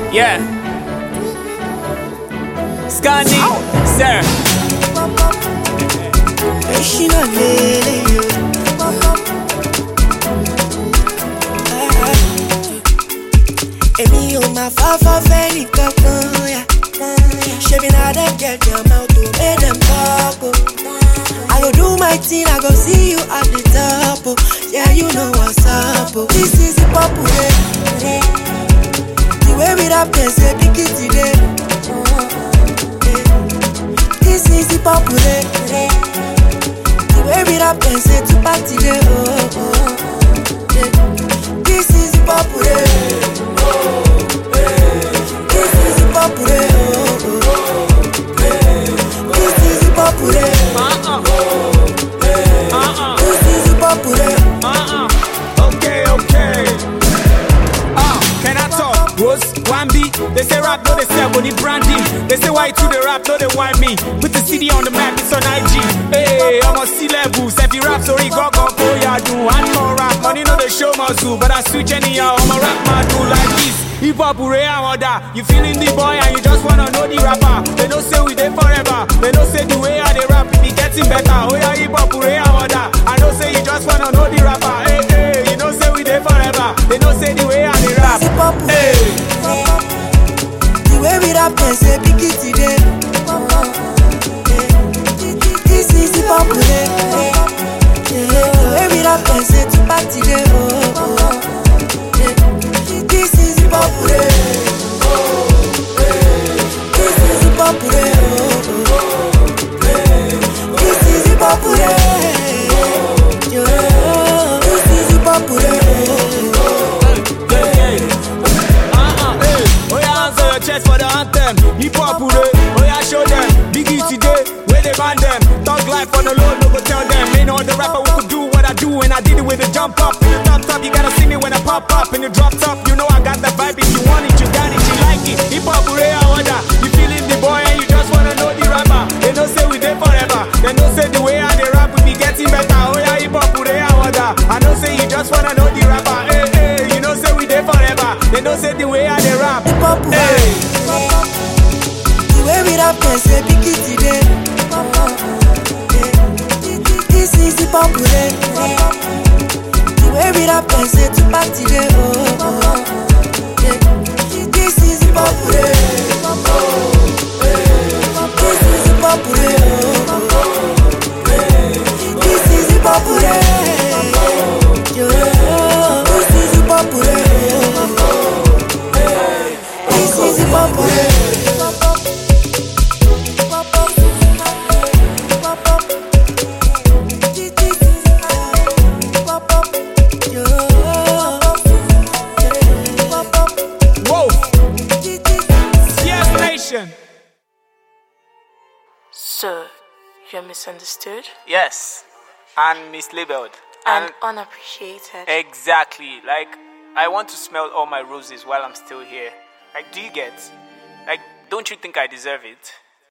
Yeah. Scanning, sir. Emi o ma fa fẹ́ni kankan ya. Ṣebí na dem get your mouth to make them talk. I go do my thing, I go see you at the top. Yeah, you know what's up. This is the pop today. The way we rap can say big it today. This is the pop today. The way we rap can say to back today. This is the pop today. This is the pop today. This is the pop today. This is the pop today. Okay. Can I talk? Rose, Wambi. They say rap, no they say body brandy. They say why to the rap, no they want me. Put the CD on the map, it's on IG. Hey, I'm on C-levels. Every rap story, go, yeah, do one more rap. Money no they show my zoo, but I switch anyhow. I'm a rap man, do like this. Hip hop, hooray, and order. You feeling the boy and you just wanna know the rapper. They don't say we there forever. They don't say the way I they rap, it be getting better. Oh yeah, hip hop, hooray, and order. I don't say you just wanna know the rapper. Hey, you don't say we there forever. They don't say the way I they rap. Hey. The way we rap can say big it today. This is the pop today. The way we rap can say to back today. This is the pop today. This is the pop today. This is the pop today. This is the pop today. Chest for the anthem, hip hop hooray, oh yeah show them, Biggie today, where they ban them, talk life on the low, no go tell them, ain't no other rapper who could do what I do, and I did it with a jump up, in the top, you gotta see me when I pop up, in the drop top, you know I got that vibe, if you want it, you got it, you like it, hip hop hooray, I order, you feeling the boy and you just wanna know the rapper, they don't say we there forever, they don't say the way I they rap, we be getting better, oh yeah hip hop hooray, I order, I don't say you just wanna know the rapper, hey, you don't say we there forever, they don't say the way I they rap, hey. The way we rap can say big it today. This is the pop today. The way we rap can say to back today. This is the pop today. This is the pop today. This is the pop today. This is the pop today. This is the pop today. So, you're misunderstood? Yes, and mislabeled. And unappreciated. Exactly. Like, I want to smell all my roses while I'm still here. Like, do you get? Like, don't you think I deserve it?